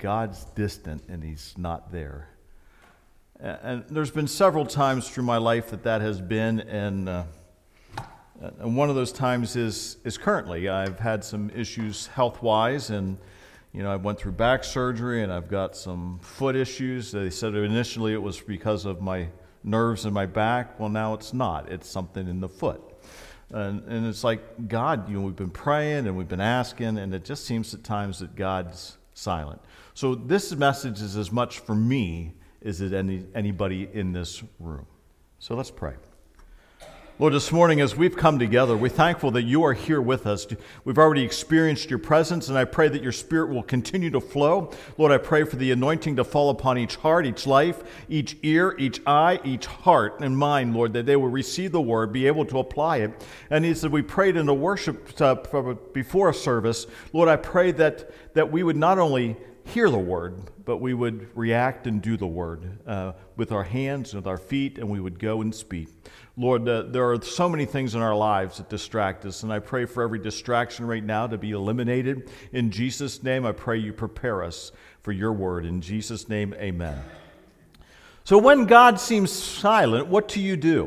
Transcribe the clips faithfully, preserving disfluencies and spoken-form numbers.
God's distant and he's not there. And there's been several times through my life that that has been, and uh, and one of those times is is currently. I've had some issues health-wise, and you know, I went through back surgery, and I've got some foot issues. They said initially it was because of my nerves in my back. Well, now it's not. It's something in the foot. And, and it's like, God, you know, we've been praying and we've been asking, and it just seems at times that God's silent. So this message is as much for me as it any anybody in this room. So let's pray. Lord, this morning as we've come together, we're thankful that you are here with us. We've already experienced your presence, and I pray that your Spirit will continue to flow. Lord, I pray for the anointing to fall upon each heart, each life, each ear, each eye, each heart and mind, Lord, that they will receive the word, be able to apply it. And as we prayed in the worship uh, before a service, Lord, I pray that, that we would not only hear the word, but we would react and do the word uh, with our hands and with our feet, and we would go and speak. Lord, uh, there are so many things in our lives that distract us, and I pray for every distraction right now to be eliminated. In Jesus' name, I pray you prepare us for your word. In Jesus' name, amen. So when God seems silent, what do you do?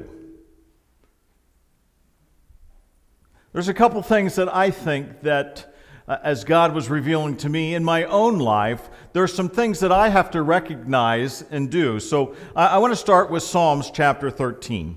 There's a couple things that I think that Uh, as God was revealing to me in my own life, there are some things that I have to recognize and do. So I, I want to start with Psalms chapter thirteen.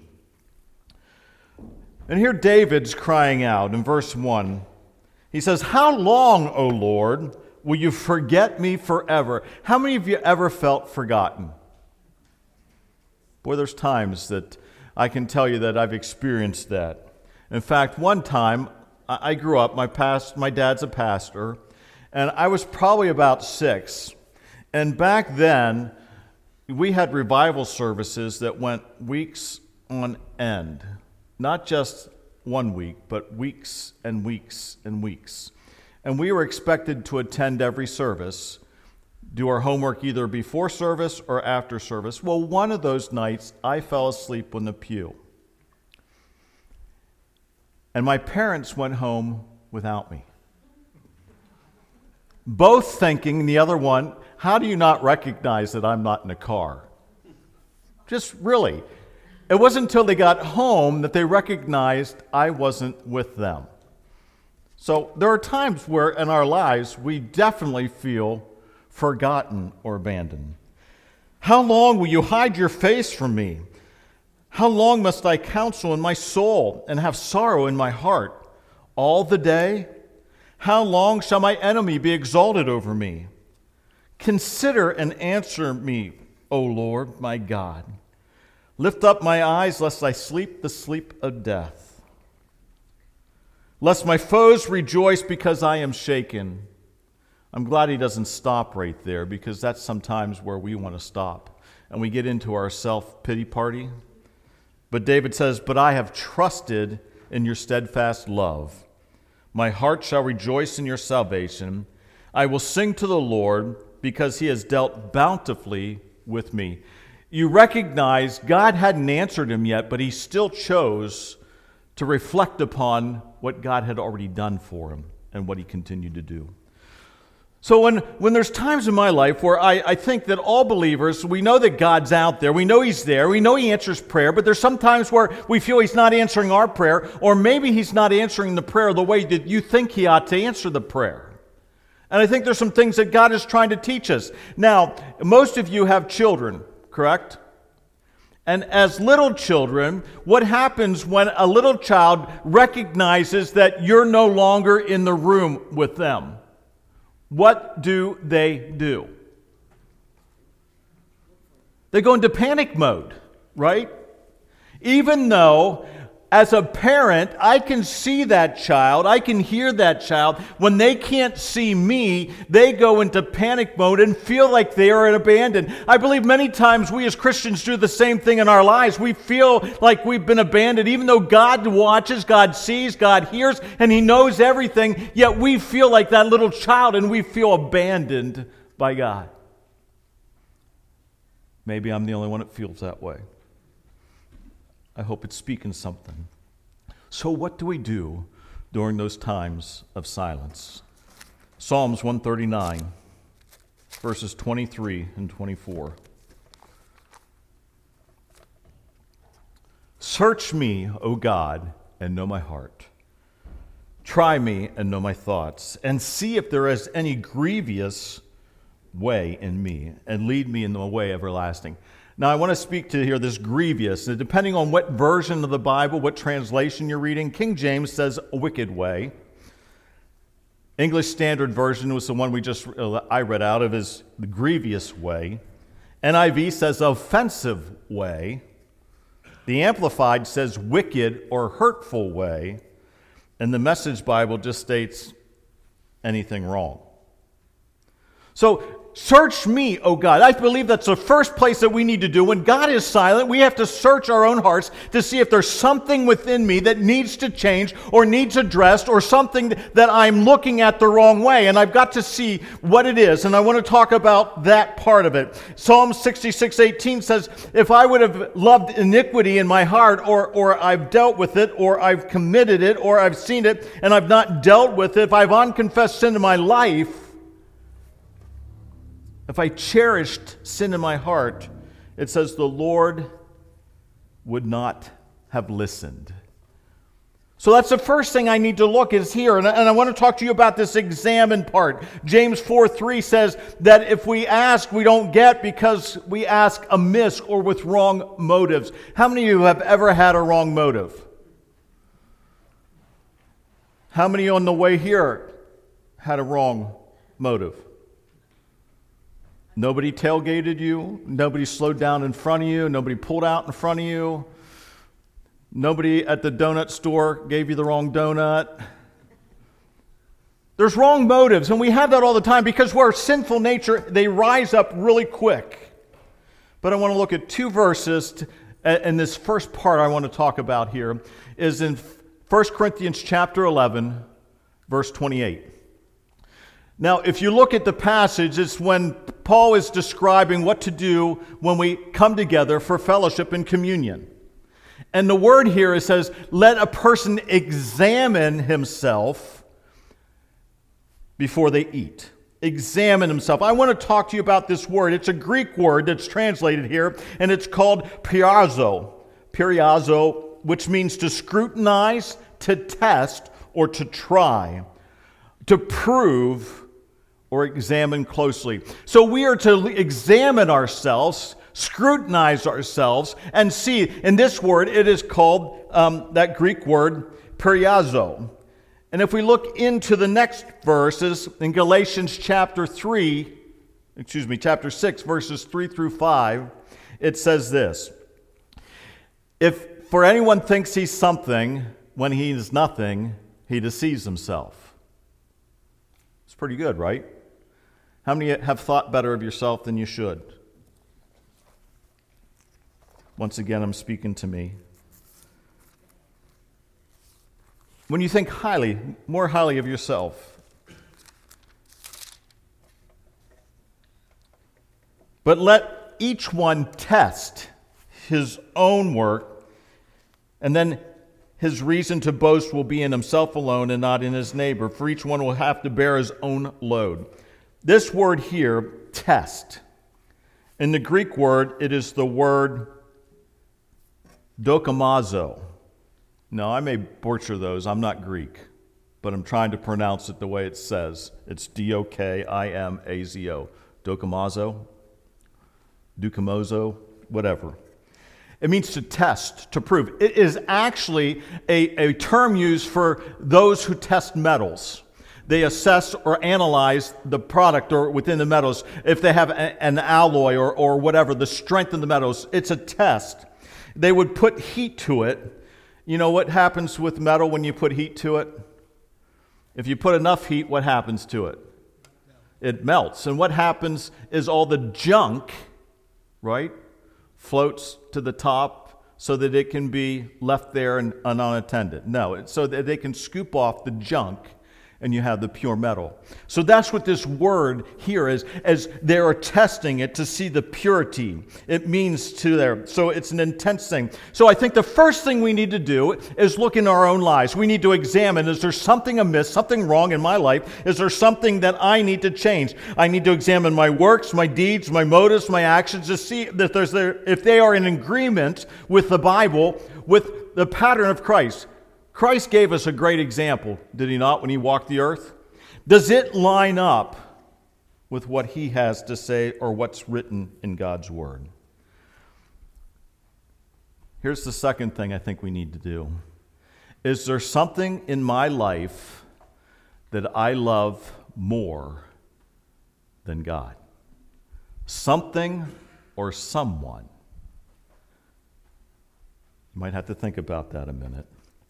And here David's crying out in verse one. He says, "How long, O Lord, will you forget me forever?" How many of you ever felt forgotten? Boy, there's times that I can tell you that I've experienced that. In fact, one time, I grew up, my past, my dad's a pastor, and I was probably about six. And back then, we had revival services that went weeks on end. Not just one week, but weeks and weeks and weeks. And we were expected to attend every service, do our homework either before service or after service. Well, one of those nights, I fell asleep on the pew. And my parents went home without me. Both thinking, the other one, how do you not recognize that I'm not in a car? Just really. It wasn't until they got home that they recognized I wasn't with them. So there are times where in our lives we definitely feel forgotten or abandoned. How long will you hide your face from me? How long must I counsel in my soul and have sorrow in my heart? All the day? How long shall my enemy be exalted over me? Consider and answer me, O Lord, my God. Lift up my eyes, lest I sleep the sleep of death. Lest my foes rejoice because I am shaken. I'm glad he doesn't stop right there, because that's sometimes where we want to stop. And we get into our self-pity party. But David says, "But I have trusted in your steadfast love. My heart shall rejoice in your salvation. I will sing to the Lord because he has dealt bountifully with me." You recognize God hadn't answered him yet, but he still chose to reflect upon what God had already done for him and what he continued to do. So when, when there's times in my life where I, I think that all believers, we know that God's out there, we know he's there, we know he answers prayer, but there's some times where we feel he's not answering our prayer, or maybe he's not answering the prayer the way that you think he ought to answer the prayer. And I think there's some things that God is trying to teach us. Now, most of you have children, correct? And as little children, what happens when a little child recognizes that you're no longer in the room with them? What do they do? They go into panic mode, right? Even though, as a parent, I can see that child, I can hear that child. When they can't see me, they go into panic mode and feel like they are abandoned. I believe many times we as Christians do the same thing in our lives. We feel like we've been abandoned, even though God watches, God sees, God hears, and he knows everything, yet we feel like that little child and we feel abandoned by God. Maybe I'm the only one that feels that way. I hope it's speaking something. So what do we do during those times of silence? Psalms one thirty-nine. verses twenty-three and twenty-four. Search me, O God, and know my heart. Try me and know my thoughts, and see if there is any grievous way in me, and lead me in the way everlasting. Now, I want to speak to here this grievous. Depending on what version of the Bible, what translation you're reading, King James says a wicked way. English Standard Version was the one we just I read out of, is the grievous way. N I V says offensive way. The Amplified says wicked or hurtful way. And the Message Bible just states anything wrong. So, search me, O God. I believe that's the first place that we need to do. When God is silent, we have to search our own hearts to see if there's something within me that needs to change or needs addressed, or something that I'm looking at the wrong way. And I've got to see what it is. And I want to talk about that part of it. Psalm sixty-six eighteen says, if I would have loved iniquity in my heart, or, or I've dealt with it, or I've committed it, or I've seen it and I've not dealt with it, if I've unconfessed sin in my life, if I cherished sin in my heart, it says the Lord would not have listened. So that's the first thing I need to look is here. And I, and I want to talk to you about this examine part. James four three says that if we ask, we don't get because we ask amiss or with wrong motives. How many of you have ever had a wrong motive? How many on the way here had a wrong motive? Nobody tailgated you. Nobody slowed down in front of you. Nobody pulled out in front of you. Nobody at the donut store gave you the wrong donut. There's wrong motives, and we have that all the time because we're sinful nature. They rise up really quick. But I want to look at two verses, to, and this first part I want to talk about here is in First Corinthians chapter eleven, verse twenty-eight. Now, if you look at the passage, it's when Paul is describing what to do when we come together for fellowship and communion. And the word here, it says, let a person examine himself before they eat. Examine himself. I want to talk to you about this word. It's a Greek word that's translated here, and it's called periazo. Periazo, which means to scrutinize, to test, or to try, to prove, or examine closely. So we are to examine ourselves, scrutinize ourselves, and see. In this word, it is called, um, that Greek word, periazo. And if we look into the next verses, in Galatians chapter three, excuse me, chapter six, verses three through five, it says this. If for anyone thinks he's something when he is nothing, he deceives himself. It's pretty good, right? How many have thought better of yourself than you should? Once again, I'm speaking to me. When you think highly, more highly of yourself. But let each one test his own work, and then his reason to boast will be in himself alone and not in his neighbor, for each one will have to bear his own load. This word here, test, in the Greek word, it is the word dokimazo. Now, I may butcher those. I'm not Greek, but I'm trying to pronounce it the way it says. It's D O K I M A Z O. Dokimazo, Dukamozo, whatever. It means to test, to prove. It is actually a, a term used for those who test metals. They assess or analyze the product or within the metals. If they have a, an alloy or, or whatever, the strength of the metals, it's a test. They would put heat to it. You know what happens with metal when you put heat to it? If you put enough heat, what happens to it? It melts. And what happens is all the junk, right, floats to the top so that it can be left there and unattended. No, it's so that they can scoop off the junk. and you have the pure metal. So that's what this word here is, as they are testing it to see the purity. It means to there. So it's an intense thing. So I think the first thing we need to do is look in our own lives. We need to examine, is there something amiss, something wrong in my life? Is there something that I need to change? I need to examine my works, my deeds, my motives, my actions to see that there's there, if they are in agreement with the Bible, with the pattern of Christ. Christ gave us a great example, did he not, when he walked the earth? Does it line up with what he has to say or what's written in God's word? Here's the second thing I think we need to do. Is there something in my life that I love more than God? Something or someone? You might have to think about that a minute.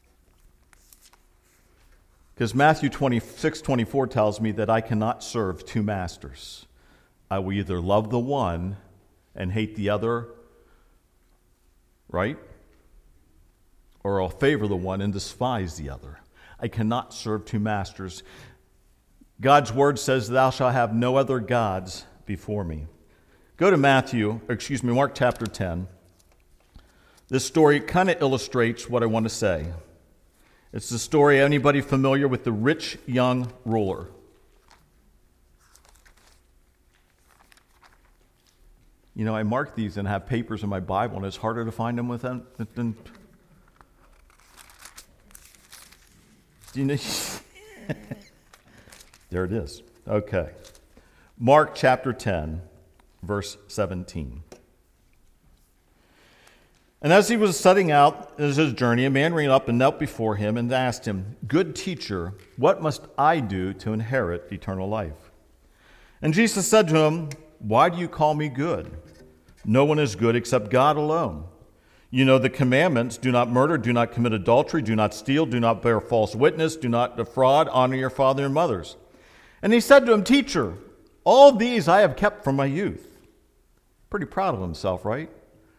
Because Matthew twenty-six twenty-four tells me that I cannot serve two masters. I will either love the one and hate the other, right? Or I'll favor the one and despise the other. I cannot serve two masters. God's word says, thou shalt have no other gods before me. Go to Matthew, or excuse me, Mark chapter ten. This story kind of illustrates what I want to say. It's the story, anybody familiar with the rich young ruler? You know, I mark these and have papers in my Bible, and it's harder to find them within. Than, do you know? There it is. Okay. Mark chapter ten, verse seventeen. And as he was setting out as his journey, a man ran up and knelt before him and asked him, good teacher, what must I do to inherit eternal life? And Jesus said to him, why do you call me good? No one is good except God alone. You know the commandments, do not murder, do not commit adultery, do not steal, do not bear false witness, do not defraud, honor your father and mothers. And he said to him, teacher, all these I have kept from my youth. Pretty proud of himself, right?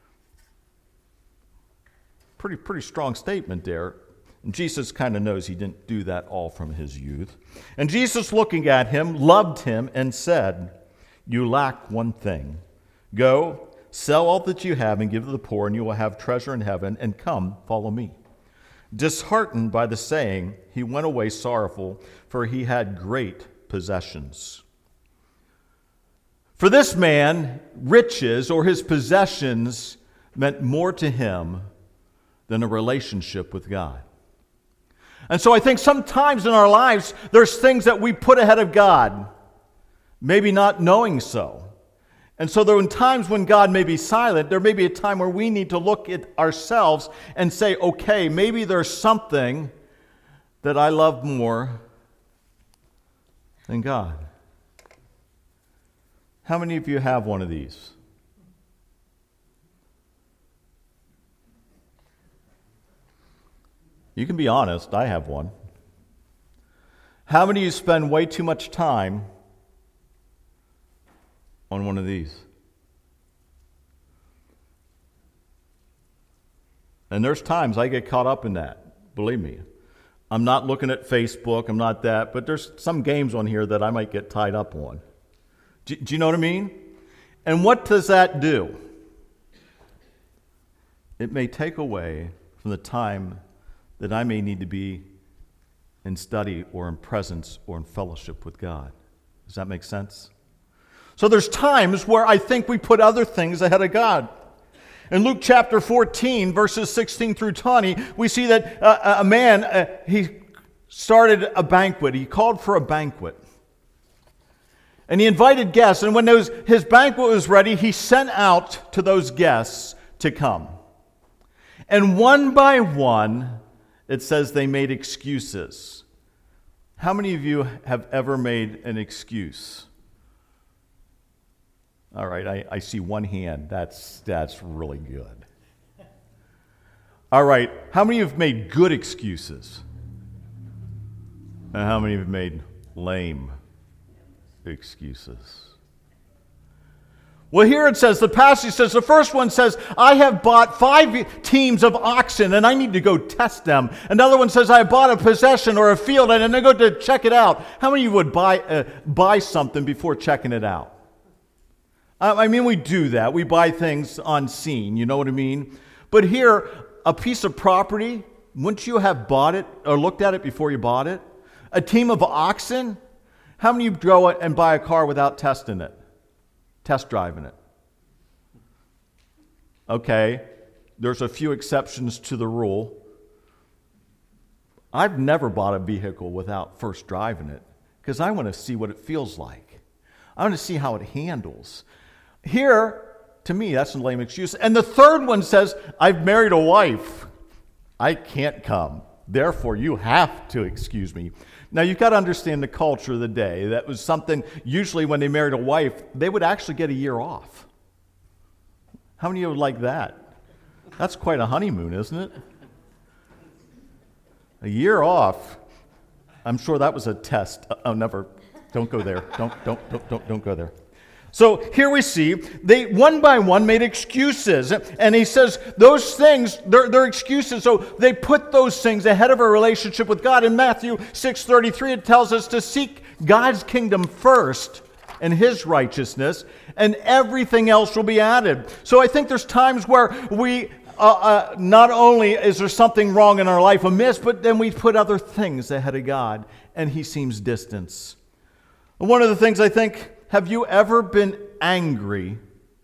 Pretty, pretty strong statement there. And Jesus kind of knows he didn't do that all from his youth. And Jesus, looking at him, loved him and said, you lack one thing. Go, sell all that you have and give to the poor, and you will have treasure in heaven, and come, follow me. Disheartened by the saying, he went away sorrowful, for he had great possessions. For this man, riches or his possessions meant more to him than a relationship with God. And so I think sometimes in our lives, there's things that we put ahead of God, maybe not knowing so. And so there are times when God may be silent, there may be a time where we need to look at ourselves and say, okay, maybe there's something that I love more than God. How many of you have one of these? You can be honest, I have one. How many of you spend way too much time on one of these? And there's times I get caught up in that, believe me. I'm not looking at Facebook, I'm not that, but there's some games on here that I might get tied up on. Do, do you know what I mean? And what does that do? It may take away from the time that I may need to be in study or in presence or in fellowship with God. Does that make sense? So there's times where I think we put other things ahead of God. In Luke chapter fourteen, verses sixteen through twenty, we see that uh, a man, uh, he started a banquet. He called for a banquet. And he invited guests. And when those, his banquet was ready, he sent out to those guests to come. And one by one, it says they made excuses. How many of you have ever made an excuse? All right, I, I see one hand. That's, that's really good. All right, how many have made good excuses? And how many have made lame excuses? Well, here it says, the passage says, the first one says, I have bought five teams of oxen and I need to go test them. Another one says, I bought a possession or a field and I go to check it out. How many of you would buy, uh, buy something before checking it out? I mean, we do that. We buy things on scene, you know what I mean? But here, a piece of property, wouldn't you have bought it or looked at it before you bought it? A team of oxen? How many of you go and buy a car without testing it? Test driving it? Okay, there's a few exceptions to the rule. I've never bought a vehicle without first driving it because I want to see what it feels like. I want to see how it handles. Here, to me, that's a lame excuse. And the third one says, I've married a wife. I can't come. Therefore, you have to excuse me. Now, you've got to understand the culture of the day. That was something, usually when they married a wife, they would actually get a year off. How many of you would like that? That's quite a honeymoon, isn't it? A year off. I'm sure that was a test. Oh, never. Don't go there. Don't, don't, don't, don't, don't go there. So here we see they one by one made excuses. And he says those things, they're, they're excuses. So they put those things ahead of a relationship with God. In Matthew six thirty-three, it tells us to seek God's kingdom first and his righteousness, and everything else will be added. So I think there's times where we, uh, uh, not only is there something wrong in our life amiss, but then we put other things ahead of God, and he seems distant. One of the things I think, have you ever been angry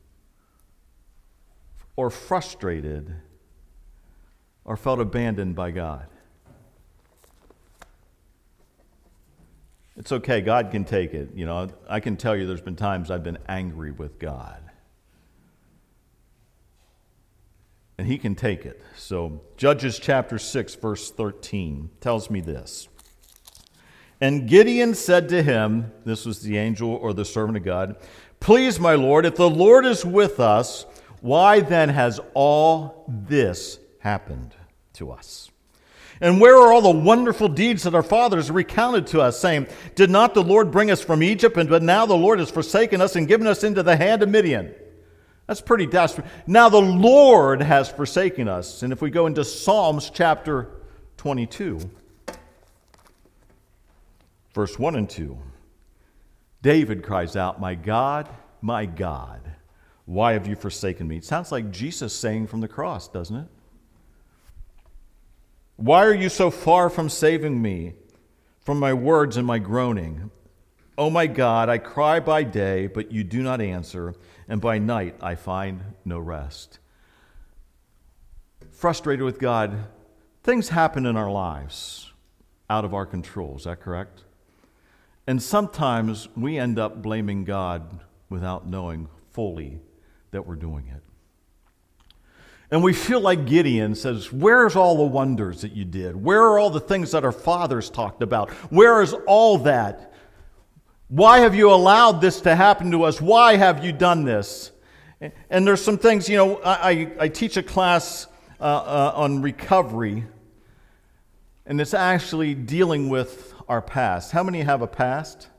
or frustrated or felt abandoned by God? It's okay, God can take it. You know, I can tell you there's been times I've been angry with God. And he can take it. So Judges chapter six, verse thirteen tells me this. And Gideon said to him, this was the angel or the servant of God, please, my Lord, if the Lord is with us, why then has all this happened to us? And where are all the wonderful deeds that our fathers recounted to us, saying, did not the Lord bring us from Egypt, and but now the Lord has forsaken us and given us into the hand of Midian? That's pretty desperate. Now the Lord has forsaken us. And if we go into Psalms chapter twenty-two, verse one and two, David cries out, my God, my God, why have you forsaken me? It sounds like Jesus saying from the cross, doesn't it? Why are you so far from saving me from my words and my groaning? Oh my God, I cry by day, but you do not answer, and by night I find no rest. Frustrated with God, things happen in our lives out of our control. Is that correct? And sometimes we end up blaming God without knowing fully that we're doing it. And we feel like Gideon says, where's all the wonders that you did? Where are all the things that our fathers talked about? Where is all that? Why have you allowed this to happen to us? Why have you done this? And there's some things, you know, I, I teach a class uh, uh, on recovery, and it's actually dealing with our past. How many have a past?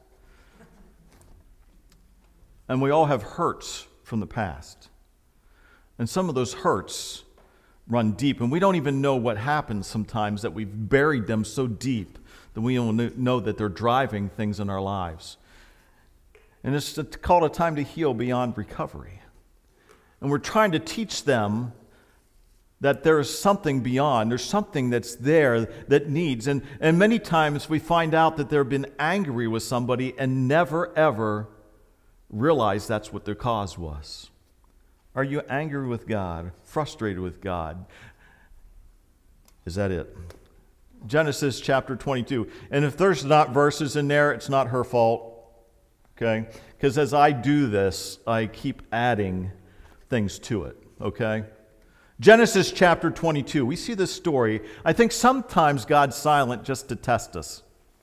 And we all have hurts from the past. And some of those hurts run deep, and we don't even know what happened sometimes, that we've buried them so deep that we don't know that they're driving things in our lives. And it's called a time to heal beyond recovery. And we're trying to teach them that there is something beyond. There's something that's there that needs. And, and many times we find out that they've been angry with somebody and never, ever realize that's what their cause was. Are you angry with God? Frustrated with God? Is that it? Genesis chapter twenty-two. And if there's not verses in there, it's not her fault. Okay? Because as I do this, I keep adding things to it. Okay? Genesis chapter twenty-two. We see this story. I think sometimes God's silent just to test us.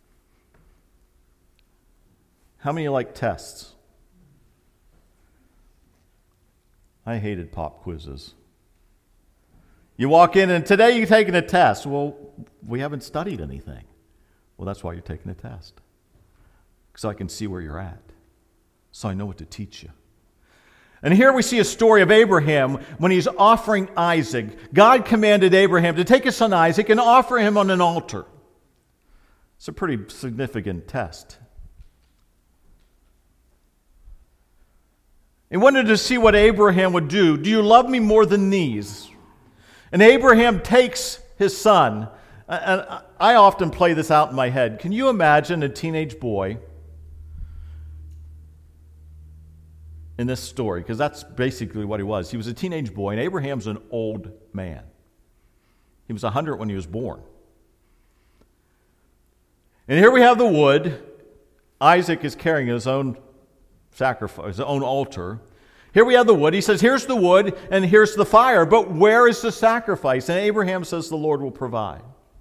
How many like tests? I hated pop quizzes. You walk in and today you're taking a test. Well, we haven't studied anything. Well, that's why you're taking a test. Because I can see where you're at. So I know what to teach you. And here we see a story of Abraham when he's offering Isaac. God commanded Abraham to take his son Isaac and offer him on an altar. It's a pretty significant test. He wanted to see what Abraham would do. Do you love me more than these? And Abraham takes his son. And I often play this out in my head. Can you imagine a teenage boy in this story? Because that's basically what he was. He was a teenage boy, and Abraham's an old man. He was one hundred when he was born. And here we have the wood. Isaac is carrying his own sacrifice, his own altar. Here we have the wood. He says, here's the wood and here's the fire, but where is the sacrifice? And Abraham says, the Lord will provide.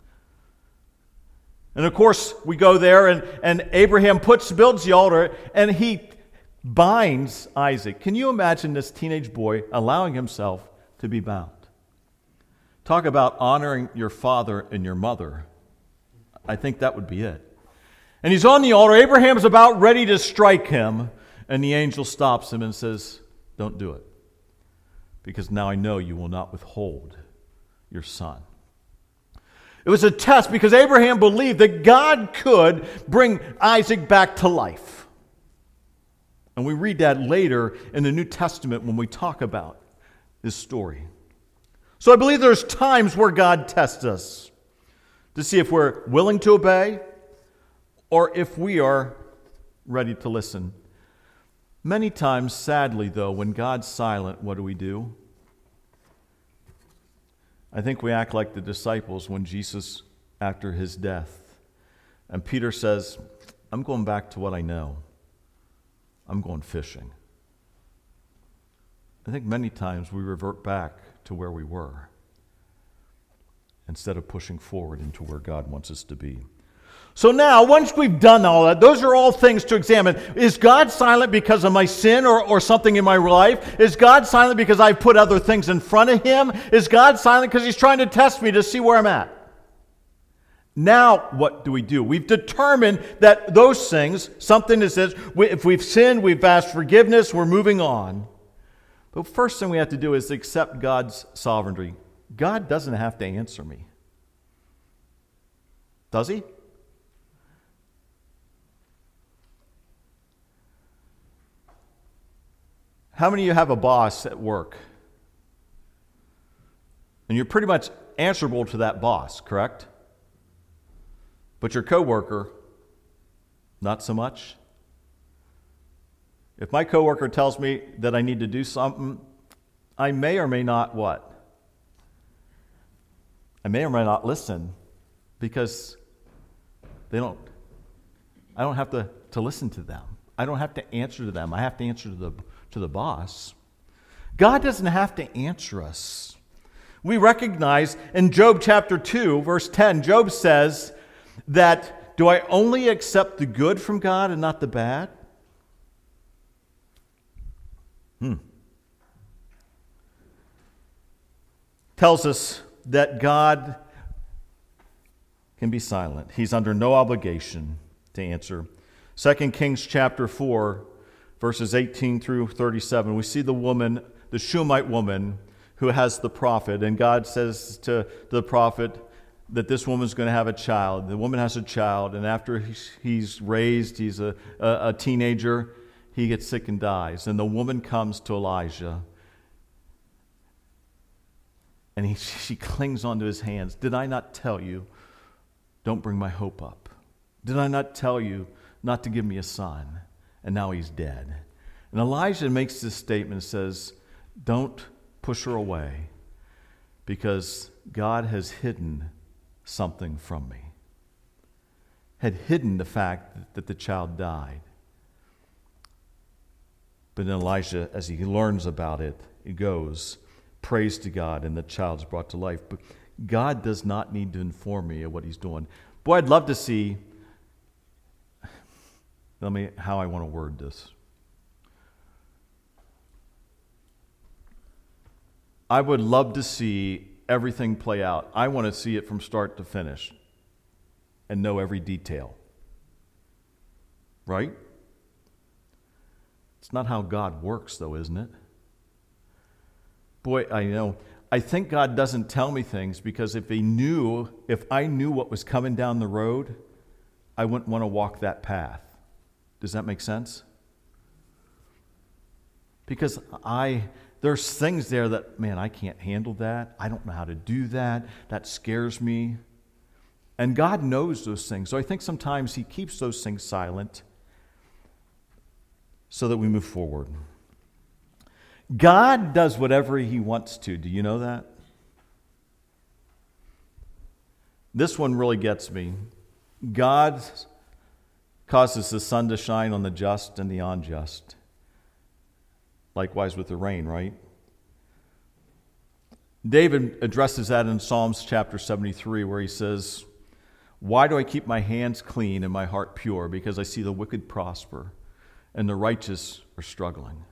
And of course, we go there, and, and Abraham puts, builds the altar, and he binds Isaac. Can you imagine this teenage boy allowing himself to be bound? Talk about honoring your father and your mother. I think that would be it. And he's on the altar. Abraham's about ready to strike him, and the angel stops him and says, don't do it, because now I know you will not withhold your son. It was a test because Abraham believed that God could bring Isaac back to life. And we read that later in the New Testament when we talk about this story. So I believe there's times where God tests us to see if we're willing to obey or if we are ready to listen. Many times, sadly, though, when God's silent, what do we do? I think we act like the disciples when Jesus, after his death, and Peter says, I'm going back to what I know. I'm going fishing. I think many times we revert back to where we were instead of pushing forward into where God wants us to be. So now, once we've done all that, those are all things to examine. Is God silent because of my sin or, or something in my life? Is God silent because I've put other things in front of him? Is God silent because he's trying to test me to see where I'm at? Now, what do we do? We've determined that those things, something that says, if we've sinned, we've asked forgiveness, we're moving on. But first thing we have to do is accept God's sovereignty. God doesn't have to answer me. Does he? How many of you have a boss at work? And you're pretty much answerable to that boss, correct? But your coworker, not so much. If my coworker tells me that I need to do something, I may or may not what? I may or may not listen because they don't, I don't have to, to listen to them. I don't have to answer to them. I have to answer to the to the boss. God doesn't have to answer us. We recognize in Job chapter two, verse ten, Job says that, do I only accept the good from God and not the bad? Hmm. Tells us that God can be silent. He's under no obligation to answer. Second Kings chapter four, verses eighteen through thirty-seven, we see the woman, the Shunammite woman, who has the prophet, and God says to the prophet that this woman's going to have a child. The woman has a child, and after he's, he's raised, he's a, a, a teenager, he gets sick and dies. And the woman comes to Elijah, and he, she clings onto his hands. Did I not tell you, don't bring my hope up? Did I not tell you not to give me a son? And now he's dead. And Elijah makes this statement and says, don't push her away because God has hidden something from me. Had hidden the fact that the child died. But then Elijah, as he learns about it, he goes, prays to God, and the child's brought to life. But God does not need to inform me of what he's doing. Boy, I'd love to see Let me how I want to word this. I would love to see everything play out. I want to see it from start to finish and know every detail. Right? It's not how God works, though, isn't it? Boy, I know. I think God doesn't tell me things because if he knew, if I knew what was coming down the road, I wouldn't want to walk that path. Does that make sense? Because I, there's things there that, man, I can't handle that. I don't know how to do that. That scares me. And God knows those things. So I think sometimes he keeps those things silent so that we move forward. God does whatever he wants to. Do you know that? This one really gets me. God causes the sun to shine on the just and the unjust. Likewise with the rain, right? David addresses that in Psalms chapter seventy-three, where he says, "Why do I keep my hands clean and my heart pure? Because I see the wicked prosper and the righteous are struggling."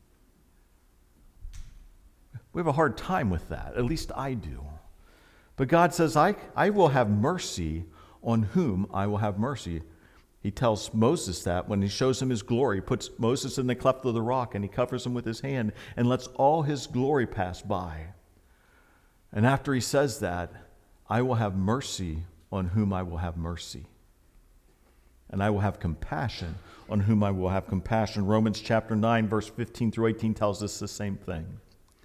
We have a hard time with that. At least I do. But God says, I, I will have mercy on whom I will have mercy. He tells Moses that when he shows him his glory. He puts Moses in the cleft of the rock and he covers him with his hand and lets all his glory pass by. And after he says that, I will have mercy on whom I will have mercy. And I will have compassion on whom I will have compassion. Romans chapter nine, verse fifteen through eighteen tells us the same thing.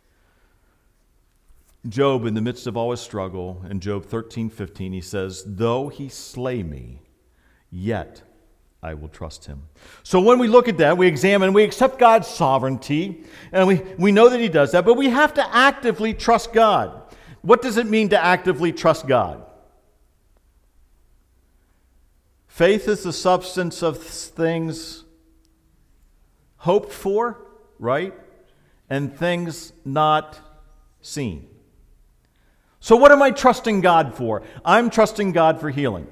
Job, in the midst of all his struggle, in Job thirteen fifteen, he says, "Though he slay me, yet I will trust him." So when we look at that, we examine, we accept God's sovereignty, and we, we know that he does that, but we have to actively trust God. What does it mean to actively trust God? Faith is the substance of things hoped for, right? And things not seen. So what am I trusting God for? I'm trusting God for healing.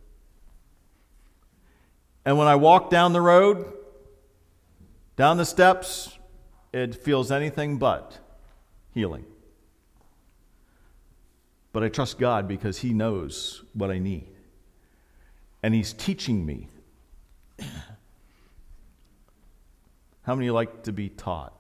And when I walk down the road, down the steps, it feels anything but healing. But I trust God because he knows what I need. And he's teaching me. How many like to be taught?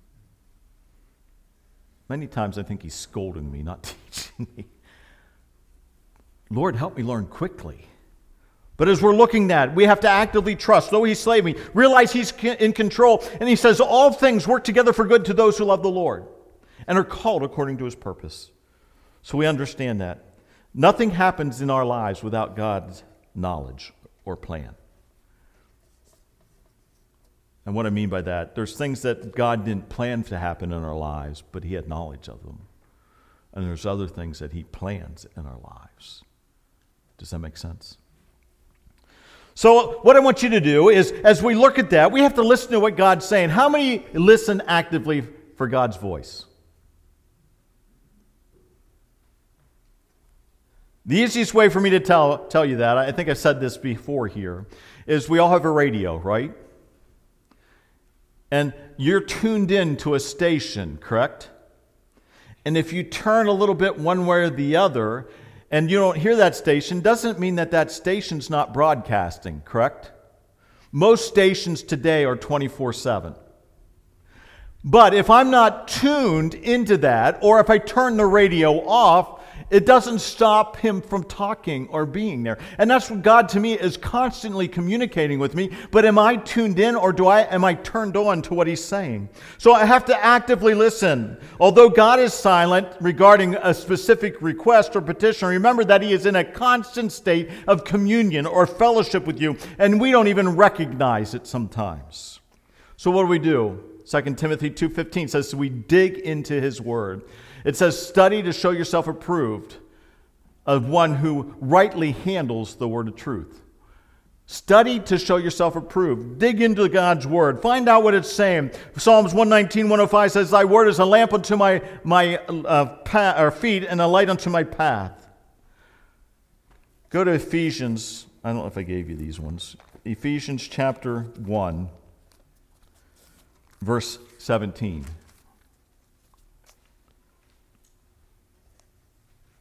Many times I think he's scolding me, not teaching me. Lord, help me learn quickly. But as we're looking at it, we have to actively trust. Though he slay me, realize he's in control. And he says, all things work together for good to those who love the Lord and are called according to his purpose. So we understand that. Nothing happens in our lives without God's knowledge or plan. And what I mean by that, there's things that God didn't plan to happen in our lives, but he had knowledge of them. And there's other things that he plans in our lives. Does that make sense? So what I want you to do is, as we look at that, we have to listen to what God's saying. How many listen actively for God's voice? The easiest way for me to tell, tell you that, I think I've said this before here, is we all have a radio, right? And you're tuned in to a station, correct? And if you turn a little bit one way or the other, and you don't hear that station, doesn't mean that that station's not broadcasting, correct? Most stations today are twenty-four seven. But if I'm not tuned into that, or if I turn the radio off, it doesn't stop him from talking or being there. And that's what God to me is constantly communicating with me. But am I tuned in, or do I am I turned on to what he's saying? So I have to actively listen. Although God is silent regarding a specific request or petition, remember that he is in a constant state of communion or fellowship with you. And we don't even recognize it sometimes. So what do we do? Second Timothy two fifteen says we dig into his word. It says, study to show yourself approved of one who rightly handles the word of truth. Study to show yourself approved. Dig into God's word. Find out what it's saying. Psalms one nineteen, one oh five says, thy word is a lamp unto my, my uh, path, or feet and a light unto my path. Go to Ephesians. I don't know if I gave you these ones. Ephesians chapter one, verse seventeen.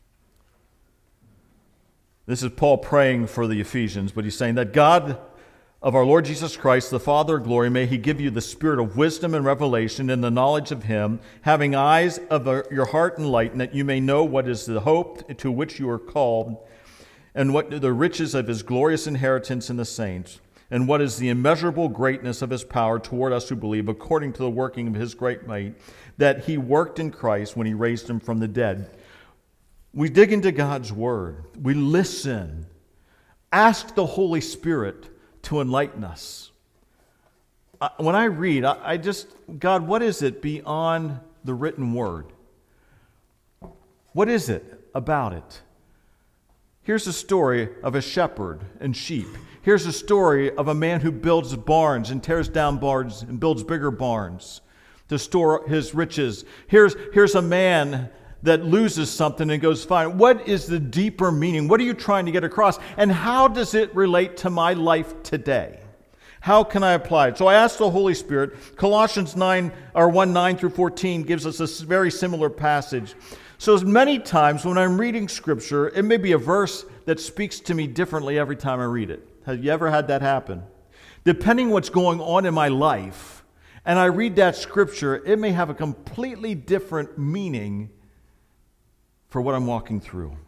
This is Paul praying for the Ephesians, but he's saying that God of our Lord Jesus Christ, the Father of glory, may he give you the spirit of wisdom and revelation in the knowledge of him, having eyes of your heart enlightened, that you may know what is the hope to which you are called, and what the riches of his glorious inheritance in the saints, and what is the immeasurable greatness of his power toward us who believe, according to the working of his great might, that he worked in Christ when he raised him from the dead. We dig into God's word. We listen. Ask the Holy Spirit to enlighten us. When I read, I just, God, what is it beyond the written word? What is it about it? Here's a story of a shepherd and sheep. Here's a story of a man who builds barns and tears down barns and builds bigger barns to store his riches. Here's, here's a man that loses something and goes, fine, what is the deeper meaning? What are you trying to get across? And how does it relate to my life today? How can I apply it? So I asked the Holy Spirit. Colossians nine or one nine through fourteen gives us a very similar passage. So as many times when I'm reading Scripture, it may be a verse that speaks to me differently every time I read it. Have you ever had that happen? Depending what's going on in my life, and I read that Scripture, it may have a completely different meaning for what I'm walking through.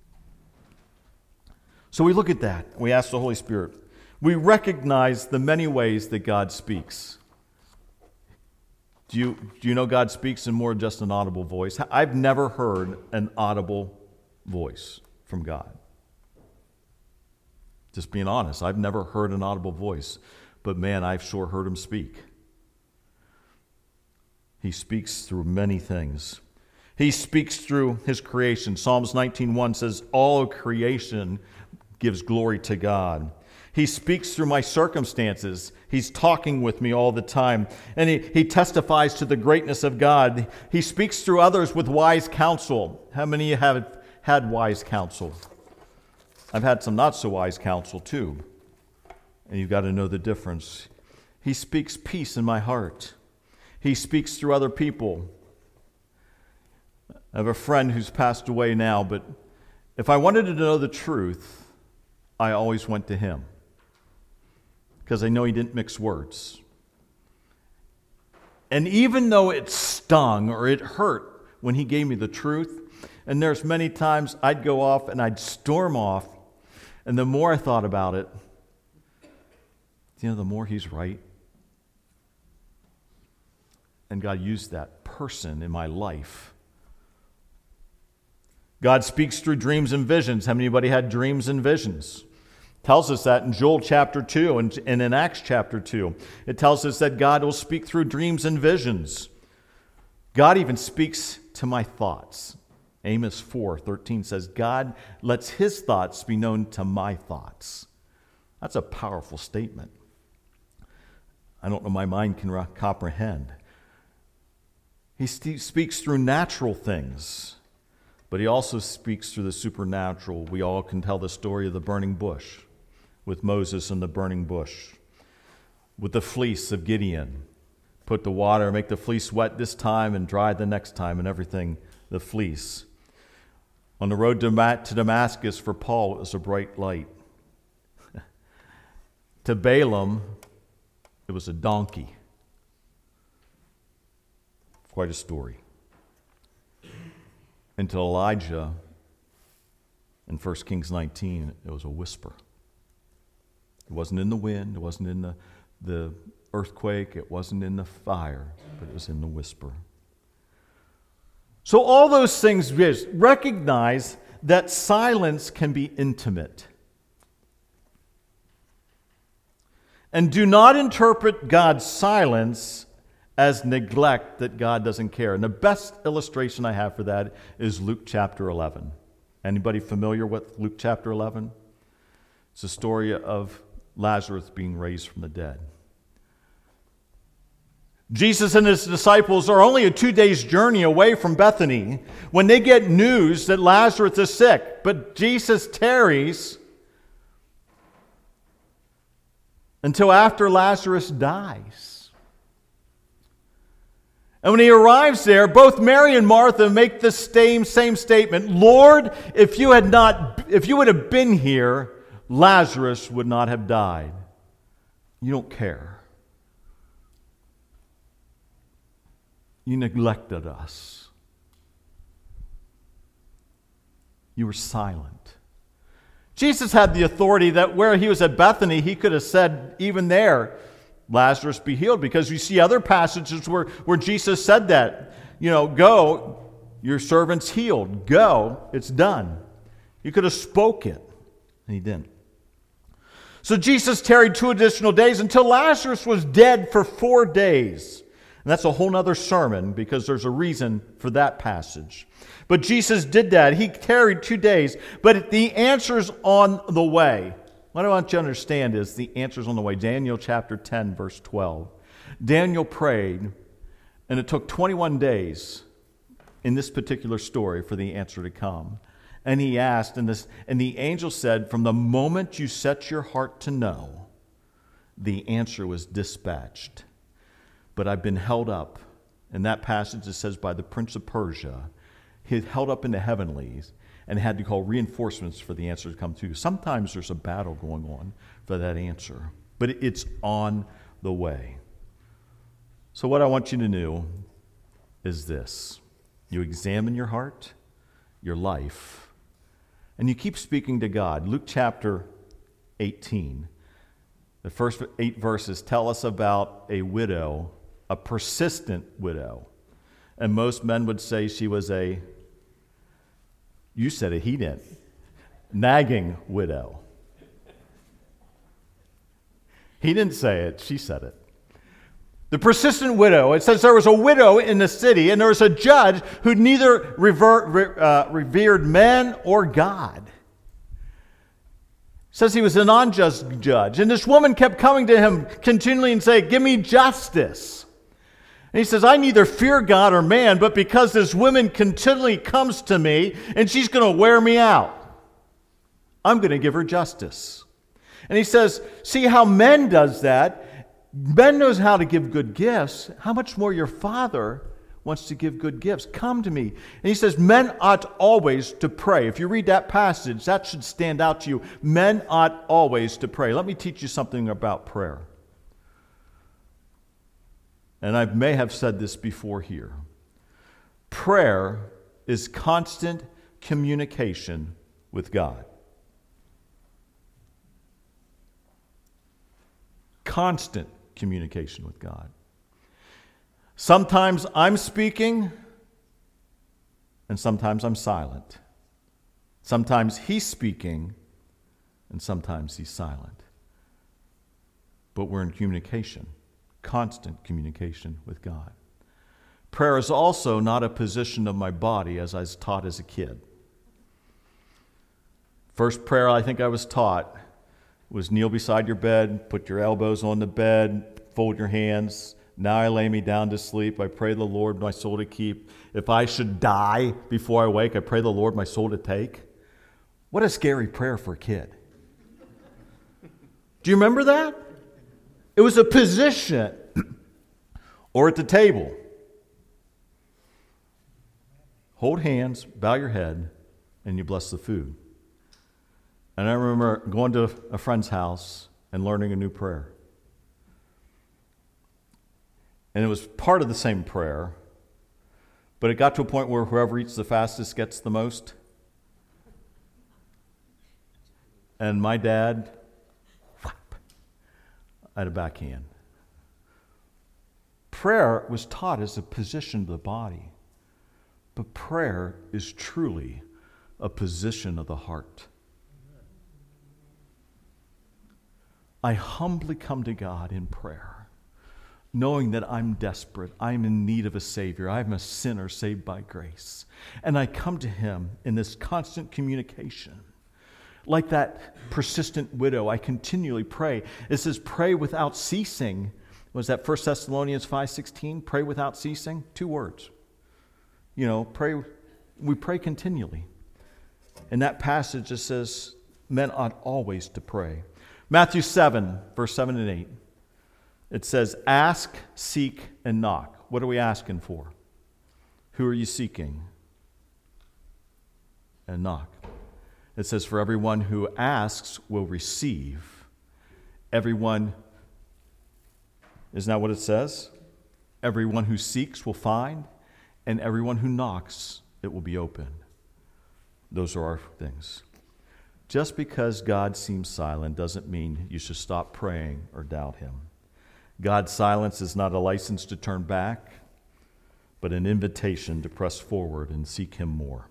So we look at that. We ask the Holy Spirit. We recognize the many ways that God speaks. Do you, do you know God speaks in more than just an audible voice? I've never heard an audible voice from God. Just being honest, I've never heard an audible voice. But man, I've sure heard him speak. He speaks through many things. He speaks through his creation. Psalms nineteen one says, all creation gives glory to God. He speaks through my circumstances. He's talking with me all the time. And he, he testifies to the greatness of God. He speaks through others with wise counsel. How many of you have had wise counsel? I've had some not so wise counsel too. And you've got to know the difference. He speaks peace in my heart. He speaks through other people. I have a friend who's passed away now, but if I wanted to know the truth, I always went to him because I know he didn't mix words. And even though it stung or it hurt when he gave me the truth, and there's many times I'd go off and I'd storm off, and the more I thought about it, you know, the more he's right. And God used that person in my life. God speaks through dreams and visions. How many of anybody had dreams and visions? It tells us that in Joel chapter two and, and in Acts chapter two. It tells us that God will speak through dreams and visions. God even speaks to my thoughts. Amos four thirteen says, God lets his thoughts be known to my thoughts. That's a powerful statement. I don't know my mind can comprehend. He st- speaks through natural things. But he also speaks through the supernatural. We all can tell the story of the burning bush, with Moses and the burning bush, with the fleece of Gideon. Put the water, make the fleece wet this time and dry the next time, and everything, the fleece. On the road to Damascus for Paul, it was a bright light. To Balaam, it was a donkey. Quite a story. And to Elijah, in First Kings nineteen, it was a whisper. It wasn't in the wind, it wasn't in the, the earthquake, it wasn't in the fire, but it was in the whisper. So all those things, recognize that silence can be intimate. And do not interpret God's silence as neglect, that God doesn't care. And the best illustration I have for that is Luke chapter eleven. Anybody familiar with Luke chapter eleven? It's a story of Lazarus being raised from the dead. Jesus and his disciples are only a two days journey away from Bethany when they get news that Lazarus is sick. But Jesus tarries until after Lazarus dies. And when he arrives there, both Mary and Martha make the same, same statement. Lord, if you had not, if you would have been here, Lazarus would not have died. You don't care. You neglected us. You were silent. Jesus had the authority that where he was at Bethany, he could have said even there, Lazarus be healed, because you see other passages where, where Jesus said that. You know, go, your servant's healed. Go, it's done. He could have spoke it, and he didn't. So Jesus tarried two additional days until Lazarus was dead for four days. And that's a whole other sermon because there's a reason for that passage. But Jesus did that. He tarried two days, but the answer's on the way. What I want you to understand is the answer's on the way. Daniel chapter ten, verse twelve. Daniel prayed, and it took twenty-one days in this particular story for the answer to come. And he asked, and, this, and the angel said, from the moment you set your heart to know, the answer was dispatched. But I've been held up. In that passage it says by the prince of Persia. He held up in the heavenlies and had to call reinforcements for the answer to come to. Sometimes there's a battle going on for that answer. But it's on the way. So what I want you to know is this. You examine your heart, your life, and you keep speaking to God. Luke chapter eighteen. The first eight verses tell us about a widow, a persistent widow. And most men would say she was a, you said it, he didn't, nagging widow. He didn't say it, she said it. The persistent widow, it says there was a widow in the city, and there was a judge who neither revert, uh, revered men or God. It says he was an unjust judge. And this woman kept coming to him continually and saying, give me justice. And he says, I neither fear God or man, but because this woman continually comes to me, and she's going to wear me out, I'm going to give her justice. And he says, see how men does that. Men knows how to give good gifts. How much more your Father wants to give good gifts? Come to me. And he says, men ought always to pray. If you read that passage, that should stand out to you. Men ought always to pray. Let me teach you something about prayer. And I may have said this before here. Prayer is constant communication with God. Constant communication with God. Sometimes I'm speaking, and sometimes I'm silent. Sometimes he's speaking, and sometimes he's silent. But we're in communication, constant communication with God. Prayer is also not a position of my body as I was taught as a kid. First prayer I think I was taught was kneel beside your bed, put your elbows on the bed, fold your hands. Now I lay me down to sleep. I pray the Lord my soul to keep. If I should die before I wake, I pray the Lord my soul to take. What a scary prayer for a kid. Do you remember that? It was a position. Or at the table. Hold hands, bow your head, and you bless the food. And I remember going to a friend's house and learning a new prayer. And it was part of the same prayer, but it got to a point where whoever eats the fastest gets the most. And my dad, whap, I had a backhand. Prayer was taught as a position of the body, but prayer is truly a position of the heart. I humbly come to God in prayer, knowing that I'm desperate. I'm in need of a Savior. I'm a sinner saved by grace. And I come to Him in this constant communication. Like that persistent widow, I continually pray. It says, pray without ceasing. Was that First Thessalonians five sixteen? Pray without ceasing? Two words. You know, pray. We pray continually. In that passage, it says, men ought always to pray. Matthew seven, verse seven and eight. It says, ask, seek, and knock. What are we asking for? Who are you seeking? And knock. It says, for everyone who asks will receive. Everyone Isn't that what it says? Everyone who seeks will find, and everyone who knocks, it will be open. Those are our things. Just because God seems silent doesn't mean you should stop praying or doubt him. God's silence is not a license to turn back, but an invitation to press forward and seek him more.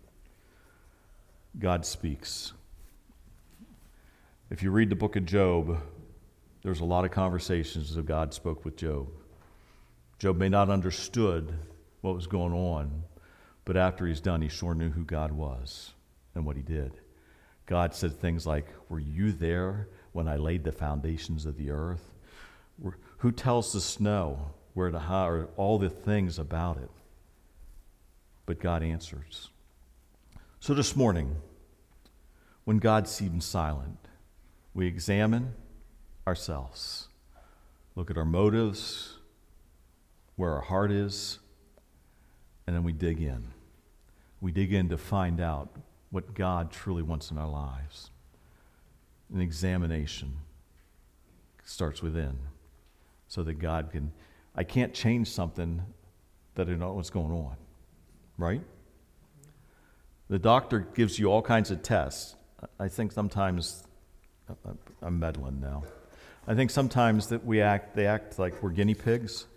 God speaks. If you read the book of Job, there's a lot of conversations that God spoke with Job. Job may not have understood what was going on, but after he's done, he sure knew who God was and what he did. God said things like, were you there when I laid the foundations of the earth? Who tells the snow where to hide, all the things about it? But God answers. So this morning, when God seems silent, we examine ourselves, look at our motives, where our heart is, and then we dig in. We dig in to find out what God truly wants in our lives. An examination starts within so that God can, I can't change something that I don't know what's going on, right? The doctor gives you all kinds of tests. I think sometimes, I'm meddling now. I think sometimes that we act, they act like we're guinea pigs,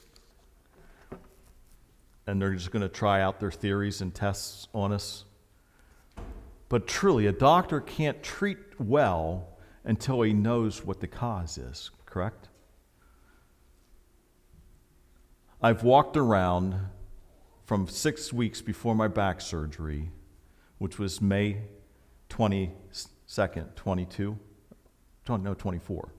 and they're just going to try out their theories and tests on us. But truly, a doctor can't treat well until he knows what the cause is, correct? I've walked around from six weeks before my back surgery, which was May twenty-second, twenty-two, no, twenty-four.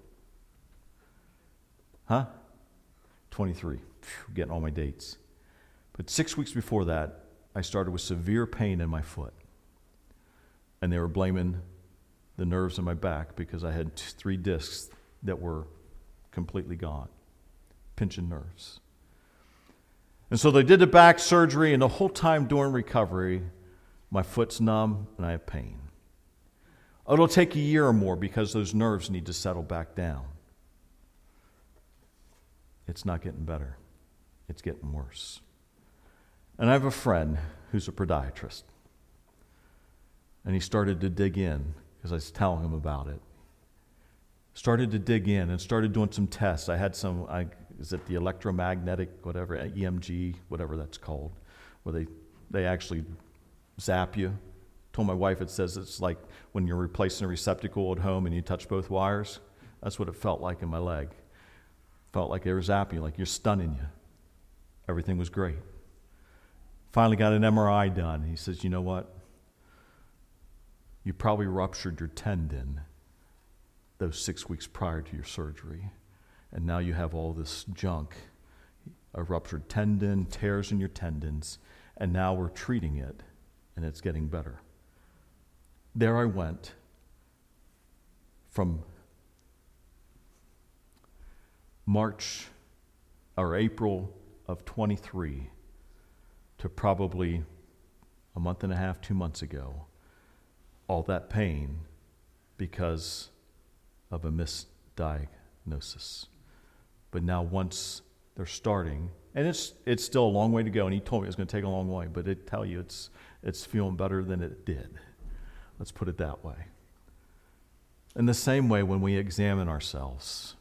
Huh? twenty-three. Phew, getting all my dates. But six weeks before that, I started with severe pain in my foot. And they were blaming the nerves in my back because I had t- three discs that were completely gone, pinching nerves. And so they did the back surgery, and the whole time during recovery, my foot's numb and I have pain. It'll take a year or more because those nerves need to settle back down. It's not getting better. It's getting worse. And I have a friend who's a podiatrist. And he started to dig in because I was telling him about it. Started to dig in and started doing some tests. I had some, I, is it the electromagnetic, whatever, E M G, whatever that's called, where they, they actually zap you. Told my wife it says it's like when you're replacing a receptacle at home and you touch both wires. That's what it felt like in my leg. Felt like they were zapping you, like you're stunning you. Everything was great. Finally got an M R I done. He says, you know what? You probably ruptured your tendon those six weeks prior to your surgery. And now you have all this junk, a ruptured tendon, tears in your tendons, and now we're treating it, and it's getting better. There I went from March or April of twenty-three to probably a month and a half, two months ago, all that pain because of a misdiagnosis. But now once they're starting, and it's it's still a long way to go, and he told me it was going to take a long way, but it tell you it's it's feeling better than it did. Let's put it that way. In the same way, when we examine ourselves,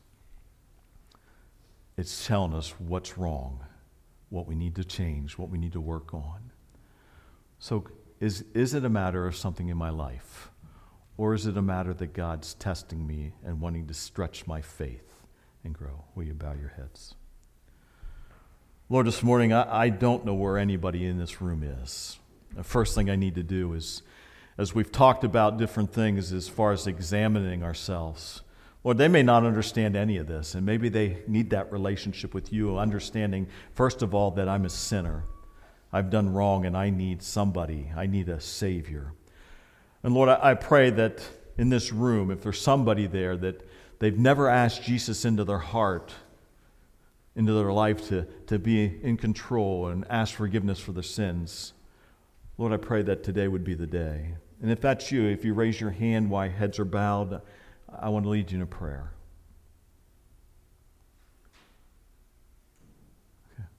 it's telling us what's wrong, what we need to change, what we need to work on. So is, is it a matter of something in my life? Or is it a matter that God's testing me and wanting to stretch my faith and grow? Will you bow your heads? Lord, this morning, I, I don't know where anybody in this room is. The first thing I need to do is, as we've talked about different things as far as examining ourselves, Lord, they may not understand any of this, and maybe they need that relationship with you, understanding, first of all, that I'm a sinner. I've done wrong, and I need somebody. I need a Savior. And Lord, I, I pray that in this room, if there's somebody there that they've never asked Jesus into their heart, into their life to, to be in control and ask forgiveness for their sins, Lord, I pray that today would be the day. And if that's you, if you raise your hand while heads are bowed, I want to lead you in a prayer.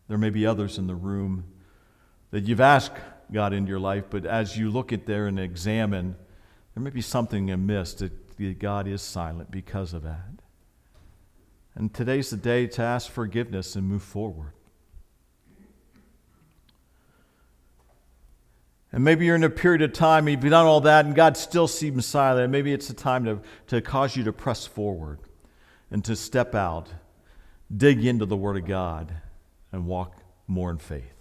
There may be others in the room that you've asked God into your life, but as you look at there and examine, there may be something amiss that God is silent because of that. And today's the day to ask forgiveness and move forward. And maybe you're in a period of time, you've done all that, and God still seems silent. Maybe it's a time to, to cause you to press forward and to step out, dig into the Word of God, and walk more in faith.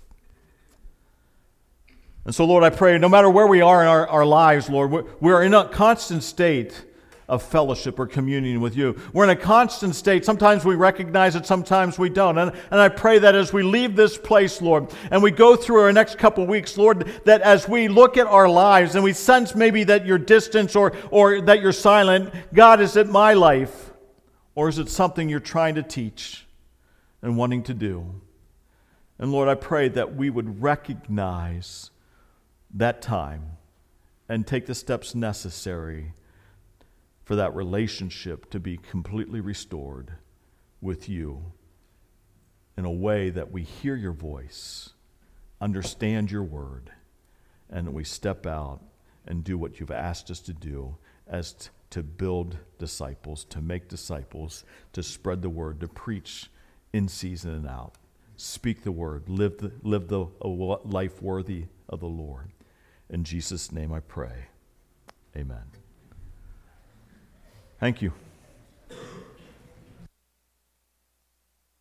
And so, Lord, I pray, no matter where we are in our, our lives, Lord, we're, we're in a constant state of fellowship or communion with you. We're in a constant state. Sometimes we recognize it, sometimes we don't. And, and I pray that as we leave this place, Lord, and we go through our next couple weeks, Lord, that as we look at our lives and we sense maybe that you're distant or, or that you're silent, God, is it my life? Or is it something you're trying to teach and wanting to do? And Lord, I pray that we would recognize that time and take the steps necessary for that relationship to be completely restored with you in a way that we hear your voice, understand your word, and that we step out and do what you've asked us to do as t- to build disciples, to make disciples, to spread the word, to preach in season and out. Speak the word, live the, live the a life worthy of the Lord. In Jesus' name I pray. Amen. Thank you.